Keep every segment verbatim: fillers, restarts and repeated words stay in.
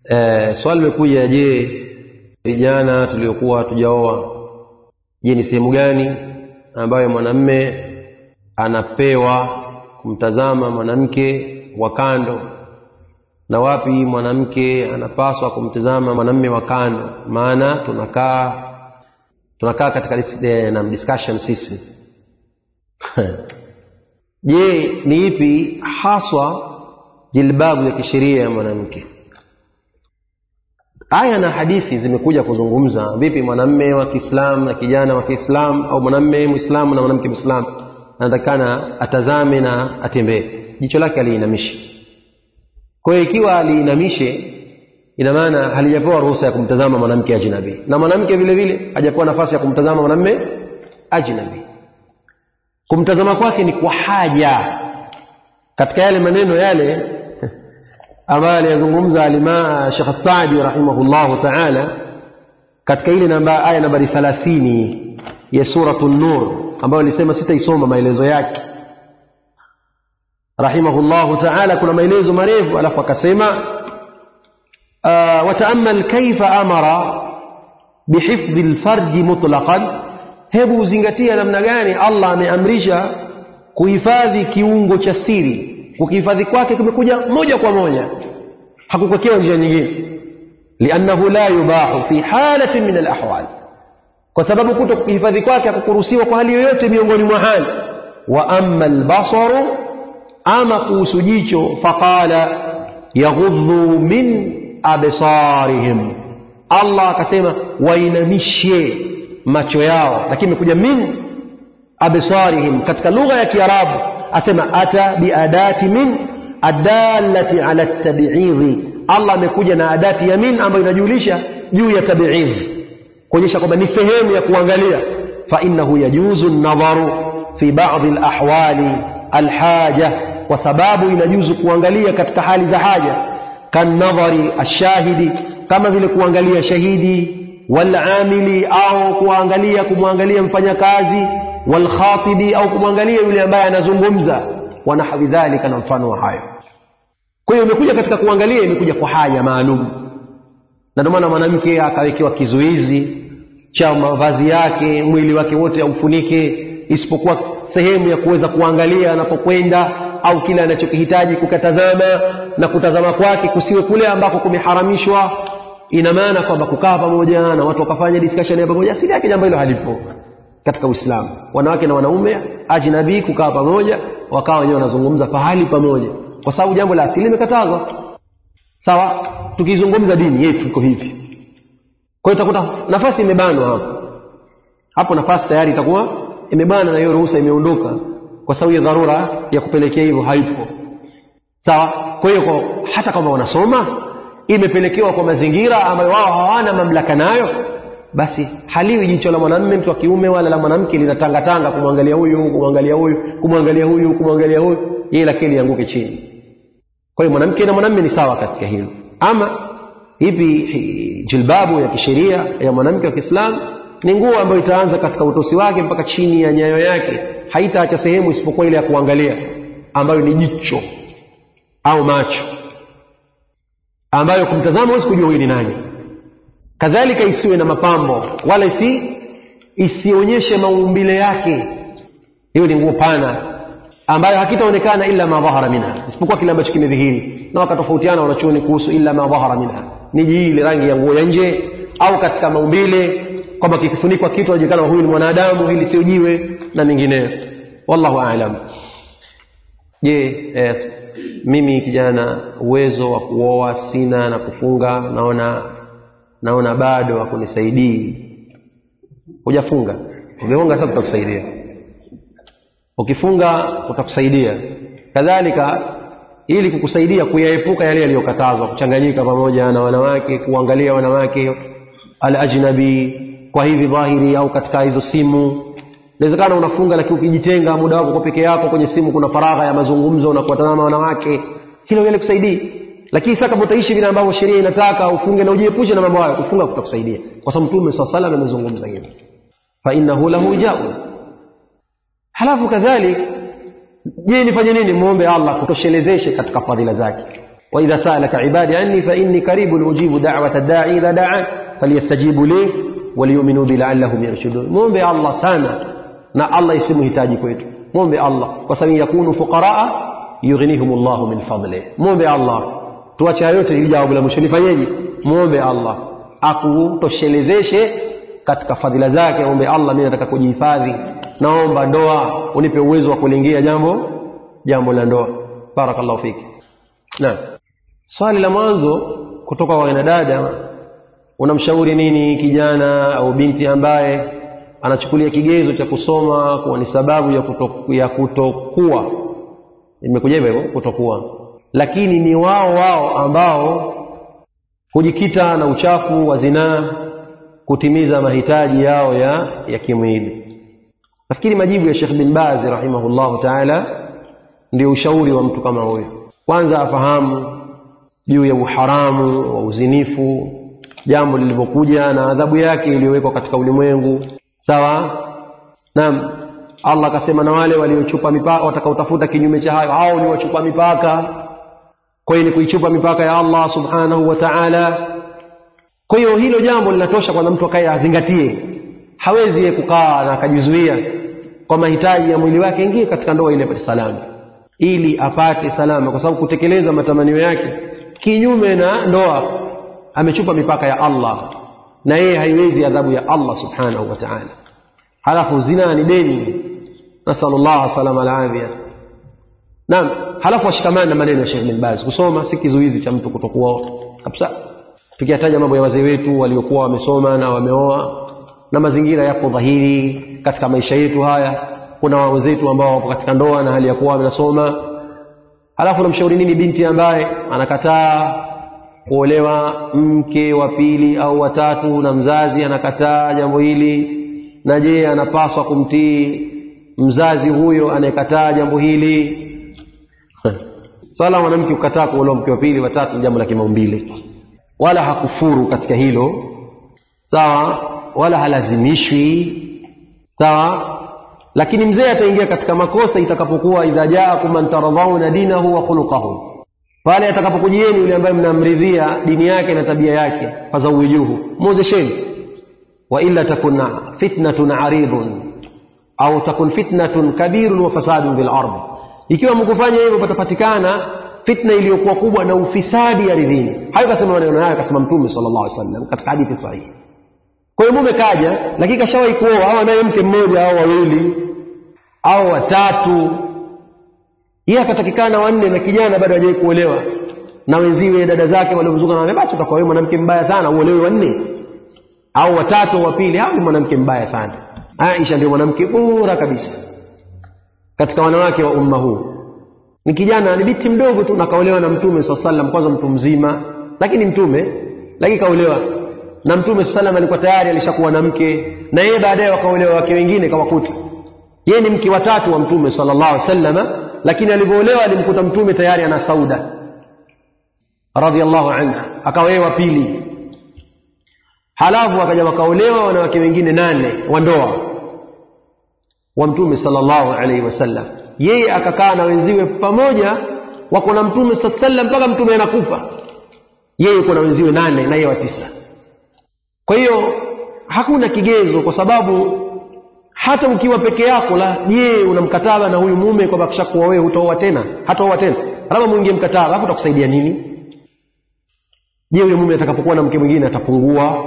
Eh, swali limekuja, je, vijana tuliokuwa tujaoa, je ni sehemu gani ambayo mwanamume anapewa kumtazama mwanamke wa kando na wapi mwanamke anapaswa kumtazama mwanamume wa kando? Maana tunakaa tunakaa katika na discussion sisi. Je, ni ipi haswa jilbabu ya kisheria ya mwanamke? Aya na hadithi zimekuja kuzungumza vipi mwanamume wa Kiislamu na kijana wa Kiislamu, au mwanamume Muislamu na mwanamke Muislamu anatakana atazame na atembee, jicho lake aliinamishe. Kwa hiyo ikiwa aliinamishe, ina maana halijapewa ruhusa ya kumtazama mwanamke ajnabi, na mwanamke vile vile hajapewa nafasi ya kumtazama mwanamume ajnabi. Kumtazama kwake ni kwa haja, katika yale maneno yale ambayo aliyazungumza alima Sheikh Saadi rahimahullahu ta'ala katika ile namba aya nambari thelathini ya suratul Nur, ambayo alisema sitaisoma maelezo yake rahimahullahu ta'ala. Kuna maelezo marefu, alafu akasema wata'ammal kaifa amara bihifdhi alfarji mutlaqan, hebu uzingatia namna gani Allah ameamrisha kuhifadhi kiungo cha siri. Kukihifadhi kwake kumekuja moja kwa moja, hakukokewa njia nyingine. Liannahu la yubahu fi halatin min alahwal, kwa sababu kuto kuhifadhi kwake hakukuruhusiwa kwa hali yoyote miongoni mwa hali. Wa amma albasaru, ama kuhusu jicho, faqala yaghuddu min absarihim, Allah akasema wainamishe macho yao, lakini imekuja min absarihim. Katika lugha ya Kiarabu asema ata biadati min adallati ala at-tab'idh, Allah amekuja na adati ya min ambayo inajulisha juu ya tab'idh, kuonyesha kwamba ni sehemu ya kuangalia. Fa innahu yajuzu an-nadharu fi ba'd al-ahwali al-haja, kwa sababu inajuzu kuangalia katika hali za haja. Kan nadhari ash-shahidi, kama vile kuangalia shahidi, wal amili, au kuangalia kumwangalia mfanyakazi, wal khatibi, au kumwangalia yule ambaye anazungumza, wa nahwi dhalika, na mfano wa hayo. Kwa hiyo imekuja katika kuangalia, imekuja kwa haja maalum, na ndio maana mwanamke akawekewa kizuizi cha mavazi yake, mwili wake wote aufunike, isipokuwa sehemu ya kuweza kuangalia anapokwenda, au kile anachokihitaji kukatazama, na kutazama kwake kusiwe kule ambako kumeharamishwa. Ina maana kwamba kukaa pamoja na watu wakafanya discussion ya pamoja, asili yake jambo hilo halipo katika Uislamu. Wanawake na wanaume ajnabi kukaa pamoja, wakawa wenyewe wanazungumza pahali pamoja, kwa sababu jambo la asili limekatazwa. Sawa, tukizungumza dini yetu iko hivi. Kwa hiyo utakuta nafasi imebanwa hapo hapo, nafasi tayari itakuwa imebana, na hiyo ruhusa imeondoka kwa sababu ya dharura ya kupelekea hivyo haipo. Sawa. Kwa hiyo hata kama wanasoma, imepelekewa kwa mazingira ambayo wao hawana mamlaka nayo, basi haliwi jicho la mwanamume mtu wa kiume wala la mwanamke linatanga tanga kumwangalia huyu kumwangalia huyu kumwangalia huyu kumwangalia huyu, yeye lakini lianguke chini. Kwa hiyo mwanamke na mwanamume ni sawa katika hilo. Ama hivi jilbabu ya kisheria ya mwanamke wa Kiislamu ni nguo ambayo itaanza katika utosi wake mpaka chini ya nyayo yake, haitaacha sehemu isipokuwa ile ya kuangalia ambayo ni jicho au macho, ambayo kumtazama huwezi kujua huyu ni nani. Kadhalika isiwe na mapambo, wala isi isionyeshe maumbile yake. Hiyo ni nguo pana ambayo hakitaonekana illa ma dhahara minha, isipokuwa kile ambacho kimedhihiri. Na wakatofautiana wanachuoni kuhusu illa ma dhahara minha, ni ile rangi ya nguo ya nje au katika maumbile, kwamba kikifunikwa kitu inajulikana huyu ni mwanadamu, hili sio jiwe na mengineyo. Wallahu a'lam. Je, eh, mimi kijana uwezo wa kuoa sina na kufunga, naona naona bado hakunisaidii. Hujafunga, ungefunga sasa tutakusaidia. Ukifunga utakusaidia. Kadhalika ili kukusaidia kuyaepuka yale yaliyokatazwa, kuchanganyika pamoja na wanawake, kuangalia wanawake al-ajnabi kwa hivi dhahiri au katika hizo simu. Inawezekana unafunga lakini ukijitenga muda wako kwa peke yako kwenye simu, kuna faragha ya mazungumzo na kuwatazama wanawake, hilo yale kusaidia. Lakini sasa kama utaishi vile ambavyo sheria inataka ufunge na ujiepushe na mambo hayo, kufunga kutakusaidia, kwa sababu Mtume sallallahu alayhi wasallam amezungumza hivyo, fa innahu lahu ja'u. Halafu kadhalik, je nifanye nini? Muombe Allah kutoshelezeshe katika fadhila zake. wa idha sa'alaka ibadi anni fa inni qaribun ujibu da'wata ad-da'i idha da'an falyastajibu li waliyu'minu bi la'allahum yarshudun. Muombe Allah sana na Allah isimuhitaji kwetu. Muombe Allah kwa sababu yakunu fuqaraa yughnihumullahu min fadli. Muombe Allah. Tuache yote ili jawabu la mwisho nifanyeje? Muombe Allah akutoshelezeshe katika fadhila zake. Muombe Allah, mimi nataka kujihifadhi, naomba ndoa, unipe uwezo wa kulingia jambo jambo la ndoa. Barakallahu fiki. Naam. Swali la mwanzo kutoka kwa wanadada, unamshauri nini kijana au binti ambaye anachukulia kigezo cha kusoma kuwa ni sababu ya kutoku, ya kutokuwa imekuja hivyo kutokuwa, lakini ni wao wao ambao hujikita na uchafu wa zinaa kutimiza mahitaji yao ya ya kimwili? Nafikiri majibu ya Sheikh bin Baz rahimahullahu ta'ala ndio ushauri wa mtu kama huyo. Kwanza afahamu juu ya uharamu wa uzinifu, jambo lilivyokuja na adhabu yake iliyowekwa katika ulimwengu. Sawa? Naam. Allah akasema na wale waliochupa mipaka watakaotafuta kinyume cha hayo, hao ni wachupa mipaka. Kwa hiyo ni kuichupa mipaka ya Allah subhanahu wa ta'ala. Kwa hiyo hilo jambo linatosha kwa mtu akaye azingatie. Hawezi kukaa na akajizuia kwa mahitaji ya mwili wake, ingie katika ndoa ile apate salama, ili apate salama, kwa sababu kutekeleza matamanio yake kinyume na ndoa amechupa mipaka ya Allah, na yeye haiwezi adhabu ya Allah subhanahu wa ta'ala. Halafu zina ni deni, nasallallahu salama al-afia. Naam. Halafu washikamana na maneno ya Sheikh bin Baz, kusoma si kizuizi cha mtu kutokuoa kabisa. Tukiyataja mambo ya wazee wetu waliokuwa wamesoma na wameoa, na mazingira yapo dhahiri katika maisha yetu haya, kuna wazee wetu ambao wapo katika ndoa na hali ya kuwa wamesoma. Halafu namshauri nini binti ambaye anakataa kuolewa mke wa pili au watatu na mzazi anakataa jambo hili? Na je, anapaswa kumtii mzazi huyo anayekataa jambo hili? Sala mwanamke kukataa kuolewa mke wa pili watatu jambo la kimaumbile, wala hakufuru katika hilo. Sawa? Wala halazimishwi. Sawa? Lakini mzee ataingia katika makosa itakapokuwa idha jaakum man taradhauna dinahu wa khuluquhu, pale atakapokujieni yule ambaye mnamridhia dini yake na tabia yake, fazawijuhu, mozesheni. Wa illa takuna fitnatun aridun au takun fitnatun kabirun wa fasadun bil ardh, ikiwa mkufanya hivyo patapatikana fitna iliyokuwa kubwa na ufisadi ardhini. Hayo kasema maneno haya kasema Mtume sallallahu alaihi wasallam katika hadithi sahihi. Kwa hiyo mume kaja lakini kashawahi kuoa au naye mke mmoja au wawili au watatu, yeye akatakikana wanne na kijana bado hajawahi kuolewa, na wenziwe dada zake waliomzunguka na wale, basi utakuwa wewe mwanamke mbaya sana uolewe wanne au watatu wa pili, au mwanamke mbaya sana. Aisha ndio mwanamke bora kabisa katika wanawake wa umma huu. Ni kijana, ni binti mdogo tu na kaolewa na Mtume sallallahu alaihi wasallam, kwanza mtu mzima lakini mtume, lakini kaolewa na Mtume sallallahu alaihi wasallam, alikuwa tayari alishakuwa na mke, na yeye baadaye wakaolewa wake wengine kawakuta. Yeye ni mke watatu wa Mtume sallallahu alaihi wasallam, lakini alipoolewa alimkuta Mtume tayari ana Sauda radhiallahu anha, akaolewa pili. Halafu akaja wakaolewa wanawake wengine nane wa ndoa wa Mtume sallallahu alaihi wasallam. Yeye akakaa na wenziwe pamoja, wako na Mtume sallallahu alaihi wasallam mpaka Mtume anakufa. Yeye yuko na wenziwe nane na yeye wa tisa. Kwa hiyo hakuna kigezo, kwa sababu hata ukiwa peke yako, la je, unamkataba na huyu mume kwamba kishakuwa wewe utaoa tena, hataoa tena, labda muingie mkataba, hapo utakusaidia nini? Je, huyu mume atakapokuwa na mke mwingine atapungua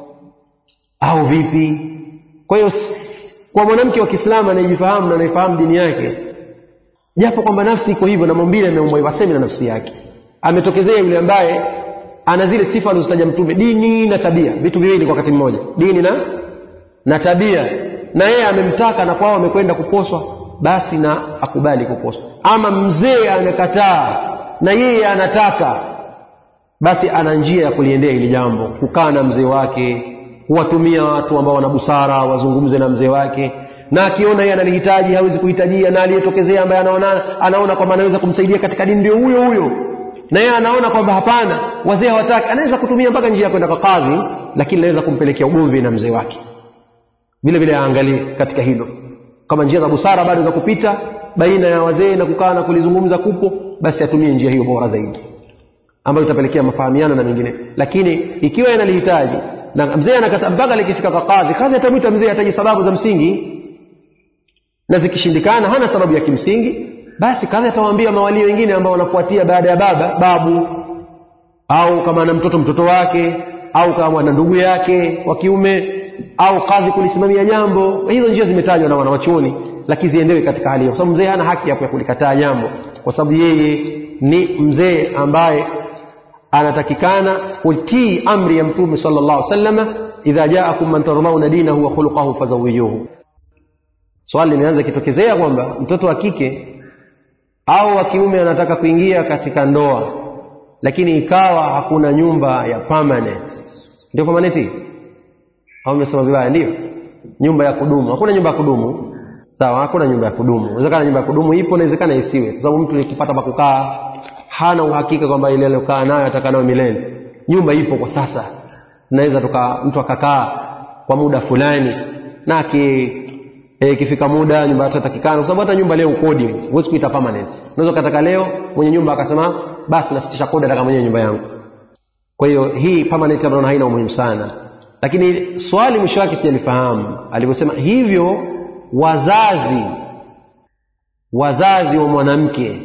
au vipi? Kwa hiyo kwa mwanamke wa Kiislamu anayejifahamu na anayefahamu dini yake, japo kwamba nafsi iko hivyo na maumbile ameumbwa waseme na nafsi yake, ametokezea yule ambaye ana zile sifa alizotaja Mtume, dini na tabia, vitu viwili kwa wakati mmoja, dini na na tabia, na yeye amemtaka na kwao amekwenda kuposwa, basi na akubali kuposwa. Ama mzee anakataa na yeye anataka, basi ana njia ya kuliendea hili jambo, kukaa na mzee wake, kuwatumia watu ambao wana busara wazungumze na mzee wake, na akiona yeye analihitaji hawezi kuhitajia, na aliyetokezea ambaye anaona anaona kwamba anaweza kumsaidia katika dini ndio huyo huyo, na yeye anaona kwamba hapana wazee hawataki, anaweza kutumia mpaka njia ya kwenda kwa kadhi, lakini anaweza kumpelekea ugomvi na mzee wake. Vile vile aangalie katika hilo, kama njia za busara bado za kupita baina ya wazee na kukaa na kulizungumza kupo, basi atumie njia hiyo bora zaidi. ambayo itapelekea mafahamiano na mengine. Lakini ikiwa yanalihitaji na mzee anakata mpaka likifika kwa kadhi, kadhi atamwita mzee ataje sababu za msingi, na zikishindikana hana sababu ya kimsingi, basi kadhi atawaambia mawali wengine ambao wanafuatia baada ya baba, babu, au kama ana mtoto mtoto wake, au kama ana ndugu yake wa kiume, au kadhi kulisimamia jambo. Hizo njia zimetajwa na wanawachuoni, lakini ziendewe katika hali hiyo, kwa sababu mzee hana haki ya kulikataa jambo, kwa sababu yeye ni mzee ambaye anatakikana kutii amri ya Mtume sallallahu alaihi wasallam, idha ja'akum man tarmauna dinahu wa khuluquhu fazawijuhu. Swali limeanza kitokezea kwamba mtoto wa kike au wa kiume anataka kuingia katika ndoa, lakini ikawa hakuna nyumba ya permanent. Ndio permanent au umesema vibaya? Ndio nyumba ya kudumu. Hakuna nyumba ya kudumu, sawa? Hakuna nyumba ya kudumu. Inawezekana nyumba ya kudumu ipo, inawezekana isiwe, kwa sababu mtu nikipata pa kukaa hana uhakika kwamba ile aliyokaa nayo atakaa nayo milele. Nyumba ipo kwa sasa, naweza tuka mtu akakaa kwa muda fulani, na ki e, kifika muda nyumba itatakikana, kwa sababu hata nyumba leo ukodi huwezi kuita permanent. Unaweza kataka leo mwenye nyumba akasema basi nasitisha kodi, nataka mwenye nyumba yangu. Kwa hiyo hii permanent naona haina umuhimu sana. Lakini swali mwisho wake sijalifahamu alivyosema hivyo, wazazi wazazi wa mwanamke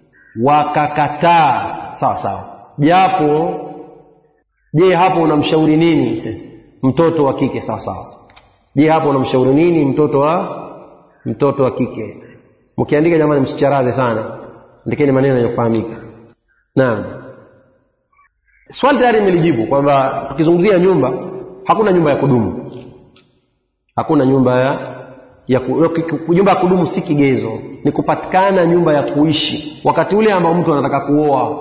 wakakataa, sawa sawa, japo je hapo unamshauri nini mtoto wa kike? Sawa sawa, je hapo unamshauri nini mtoto wa mtoto wa kike? Mkiandika jamani msicharaze sana, andikeni maneno yanayofahamika. Naam, swali tayari nimelijibu kwamba tukizungumzia nyumba, hakuna nyumba ya kudumu. Hakuna nyumba ya ya nyumba ya kudumu. Si kigezo, ni kupatikana nyumba ya kuishi wakati ule ambao mtu anataka kuoa.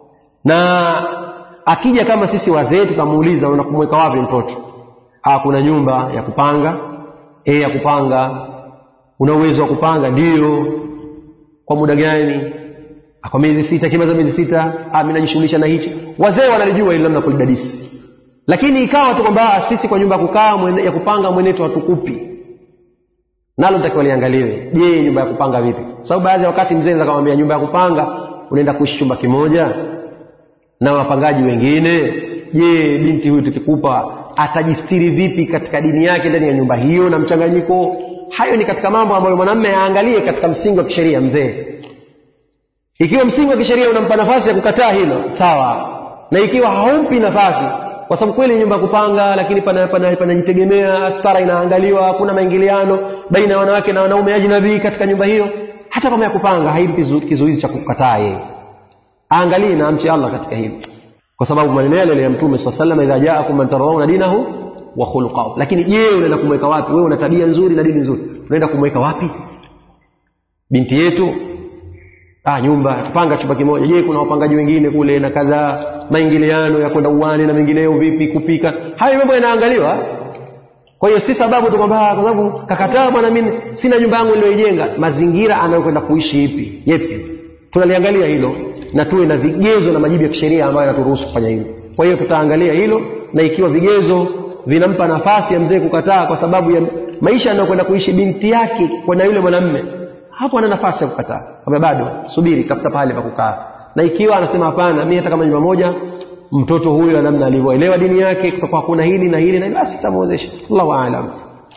Na akija kama sisi wazee tutamuuliza unakumweka wapi mtoto? Ah, kuna nyumba ya kupanga. Eh, ya kupanga. Una uwezo wa kupanga? Ndio. Kwa muda gani? Kwa miezi sita. Kimaza miezi sita. Ah, mimi najishughulisha na hichi. Wazee wanalijua ile namna kulidadisi. Lakini ikawa tu kwamba sisi kwa nyumba ya kukaa ya kupanga mwenetu hatukupi, nalo nitakiwa liangaliwe. Je, nyumba ya kupanga vipi? Sababu baadhi ya wakati mzee akamwambia nyumba ya kupanga unaenda kuishi chumba kimoja na wapangaji wengine. Je, binti huyu tukikupa atajistiri vipi katika dini yake ndani ya nyumba hiyo na mchanganyiko? Hayo ni katika mambo ambayo mwanamume aangalie katika msingi wa kisheria mzee. Ikiwa msingi wa kisheria unampa nafasi ya kukataa hilo, sawa. Na ikiwa haumpi nafasi, kwa sababu kweli nyumba ya kupanga lakini pana pana panajitegemea, stara inaangaliwa, hakuna maingiliano baina ya wanawake na wanaume ajnabi katika nyumba hiyo, hata kama ya kupanga haimpi kizuizi cha kukataa yeye. Aangalie na amche Allah katika hili, kwa sababu maneno yale ya Mtume sallallahu alaihi wasallam, idha ja'akum man tarawna dinahu wa khuluquhu. Lakini je, unaenda kumweka wapi? Wewe una tabia nzuri na dini nzuri, unaenda kumweka wapi binti yetu? Ah, nyumba tupanga chumba kimoja. Je, kuna wapangaji wengine kule na kadhaa, maingiliano ya kwenda uani na mengineo, vipi kupika? Hayo mambo yanaangaliwa. Kwa hiyo si sababu tu kwamba kwa sababu kakataa bwana mimi sina nyumba yangu niliyojenga. Mazingira anayokwenda kuishi ipi? Yepi? Tunaliangalia hilo na tuwe na vigezo na majibu ya kisheria ambayo yanaturuhusu kufanya hilo. Kwa hiyo tutaangalia hilo, na ikiwa vigezo vinampa nafasi ya mzee kukataa kwa sababu ya maisha anayokwenda kuishi binti yake kwa na yule mwanamume, hapo ana nafasi ya kukataa. Kama bado subiri, tafuta pale pa kukaa. Na ikiwa anasema hapana, mimi hata kama nyumba moja, mtoto huyo namna alivyoelewa dini yake, kutakuwa kuna hili na hili, na basi tamuozesha. Allahu aalam.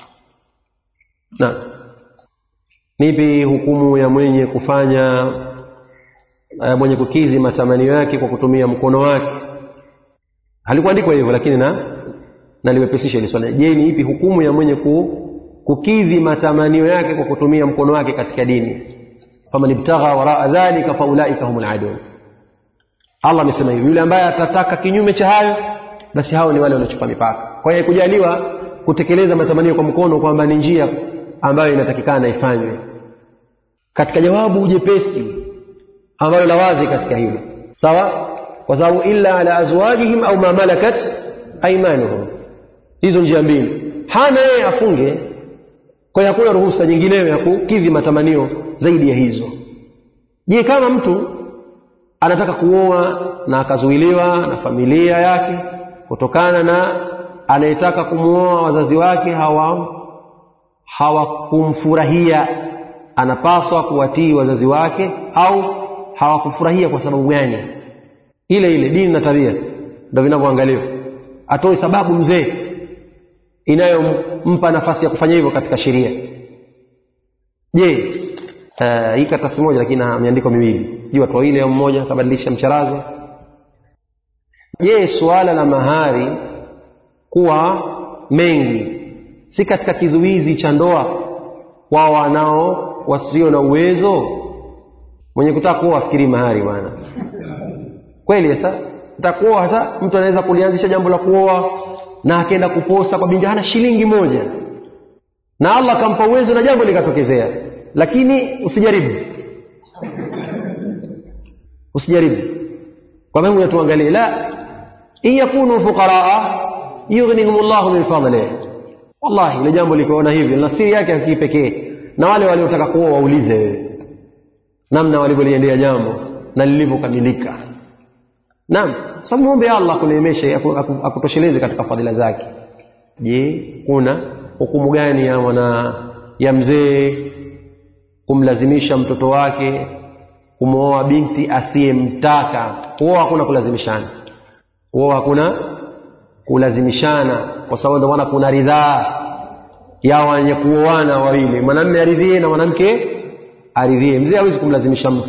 Na nipi hukumu ya mwenye kufanya uh, mwenye kukizi matamanio yake kwa kutumia mkono wake? Halikuandikwa hivyo, lakini na naliwepesisha ile swali. Je, ni ipi hukumu ya mwenye ku, kukizi matamanio yake kwa kutumia mkono wake katika dini? Faman ibtagha waraa dhalika faulaika humul adun. Allah amesema hivi, yule ambaye atataka kinyume cha hayo, basi hao ni wale wanaochupa mipaka. Kwa hiyo kujaliwa kutekeleza matamanio kwa mkono kwamba ni njia ambayo inatakikana ifanywe, katika jawabu jepesi ambayo la wazi katika hilo, sawa? Kwa sababu illa ala azwajihim au ma malakat aymanuhum, hizo njia mbili hana yeye afunge. Kwa hiyo hakuna ruhusa nyingineyo ya kukidhi matamanio zaidi ya hizo. Je, kama mtu anataka kuoa na akazuiliwa na familia yake kutokana na anayetaka kumuoa wazazi wake hawa hawakumfurahia, anapaswa kuwatii wazazi wake au hawakufurahia kwa sababu gani? ile ile dini na tabia ndio vinavyoangaliwa. Atoe sababu mzee inayompa nafasi ya kufanya hivyo katika sheria. Je, uh, hii karatasi moja lakini ameandikwa miwili, sijui watu wawili au mmoja kabadilisha mcharazo. Je, suala la mahari kuwa mengi si katika kizuizi cha ndoa kwa wanao wasio na uwezo? Mwenye kutaka kuoa afikiri mahari bwana. Kweli sasa utakuoa sasa mtu anaweza kulianzisha jambo la kuoa na akaenda kuposa kwa binti hana shilingi moja, na Allah akampa uwezo na jambo likatokezea, lakini usijaribu. Usijaribu. Kwa maana tuangalie, la in yakunu fuqaraa yughnihimullahu min fadlihi. Wallahi ile jambo likoona hivi na siri yake hakipekee, na wale waliotaka kuoa waulize wewe namna walivyoliendea jambo na lilivyokamilika. Naam, sababu muombe Allah kuneemesha akutosheleze katika fadhila zake. Je, kuna hukumu gani ya mwana ya mzee kumlazimisha mtoto wake kumooa binti asiyemtaka? Kuoa hakuna kulazimishana. Kuoa hakuna kulazimishana kwa sababu ndio maana kuna ridhaa ya wenye kuoana wawili, mwanamume aridhie na mwanamke aridhie. Mzee hawezi kumlazimisha mtu.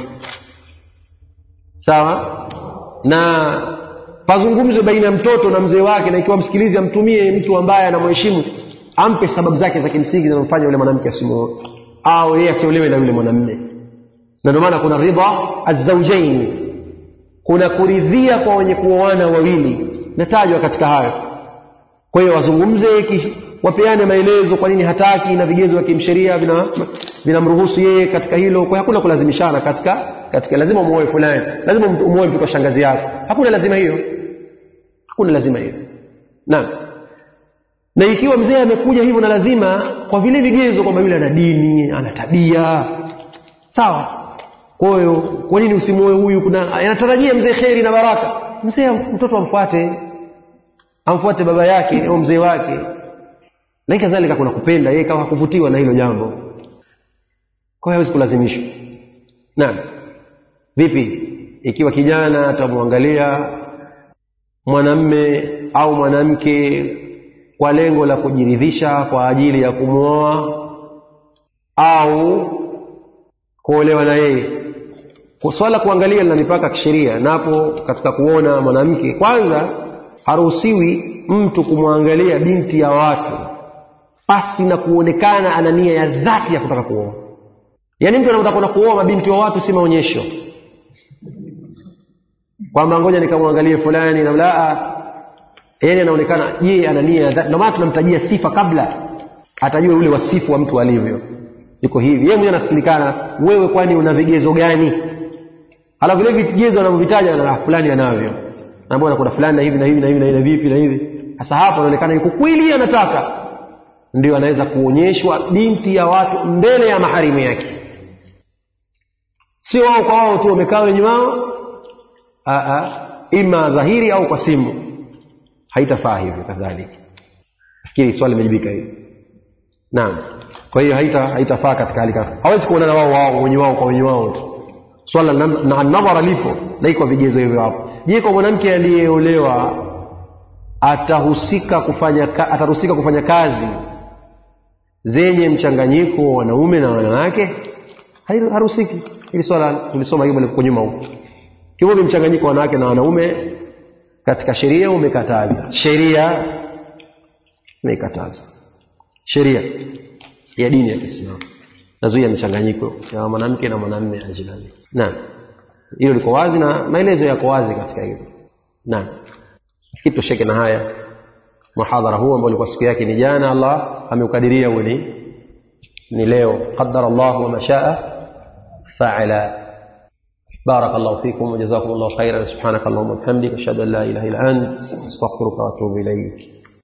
Sawa? Na pazungumzo baina ya mtoto na mzee wake, na ikiwa msikilizi amtumie mtu ambaye anamheshimu, ampe sababu zake za kimsingi zinazomfanya yule mwanamke asimuoe au yeye asiolewe na yule mwanamume. Na ndio maana kuna ridha az-zawjain, kuna kuridhia kwa wenye kuoana wawili, natajwa katika hayo. Kwa hiyo wazungumze, wapeane maelezo kwa nini hataki, na vigezo vya kimsheria vina vinamruhusu yeye katika hilo. Kwa hakuna kulazimishana katika katika lazima umuoe fulani, lazima umuoe mtoto wa shangazi yako. Hakuna lazima hiyo. Hakuna lazima hiyo. Naam. Na ikiwa mzee amekuja hivyo na lazima kwa vile vigezo kwamba yule ana dini, ana tabia, sawa. Kwa hiyo kwa nini usimuoe huyu? Kuna anatarajia mzee kheri na baraka. Mzee mtoto amfuate. Amfuate baba yake au mzee wake. Na kadhalika kuna kupenda, yeye kama hakuvutiwa na hilo jambo. Kwa hiyo hawezi kulazimishwa. Naam. Vipi ikiwa kijana atamwangalia mwanamme au mwanamke kwa lengo la kujiridhisha kwa ajili ya kumuoa au kuolewa na yeye? Kwa swala kuangalia na mipaka kisheria, napo katika kuona mwanamke, kwanza haruhusiwi mtu kumwangalia binti ya watu pasi na kuonekana ana nia ya dhati ya kutaka kuoa. Yaani mtu anataka kuoa mabinti wa watu si maonyesho, kwamba ngoja nikamwangalie fulani na la, yeye anaonekana je ana nia ya dhati. Ndio maana tunamtajia sifa kabla atajue ule wasifu wa mtu alivyo. Yuko hivi, yeye mwenyewe anasikilikana, wewe kwani una vigezo gani? Halafu vile vigezo anavyovitaja na fulani anavyo, na mbona kuna fulani na hivi na hivi na hivi na hivi vipi na hivi. Sasa hapo anaonekana yuko kweli anataka, ndio anaweza kuonyeshwa binti ya watu mbele ya maharimu yake, sio wao kwa wao tu wamekaa wenyewe wao, a a ima dhahiri au kwa simu. Haitafaa hivyo. Kadhalika fikiri swali limejibika hivi. Naam. Kwa hiyo haita haitafaa katika hali kama hawezi kuonana wao wao wenyewe wao kwa wenyewe wao tu. Swala na nadhara lipo na iko vigezo hivyo hapo. Je, kwa mwanamke aliyeolewa atahusika kufanya ataruhusika kufanya kazi zenye mchanganyiko wa wanaume na wanawake? Haruhusiki. Hili swala tulisoma hiyo hapo nyuma huko. Kiwa ni mchanganyiko wa wanawake na wanaume katika sheria umekataza. Sheria imekataza. Sheria ya dini ya Kiislamu nazuia mchanganyiko ya mwanamke na mwanamume ajinani. Naam. Hilo liko wazi na maelezo yako wazi katika hilo. Naam. Kitu sheke na haya muhadhara huu ambao ulikuwa siku yake ni jana, Allah ameukadiria uwe ni ni leo. Qaddara Allah wa mashaa fa'ala. Barakallahu fikum wa jazakumullahu khairan. Subhanakallahumma wa bihamdika ashhadu an la ilaha illa anta astaghfiruka wa atubu ilayk.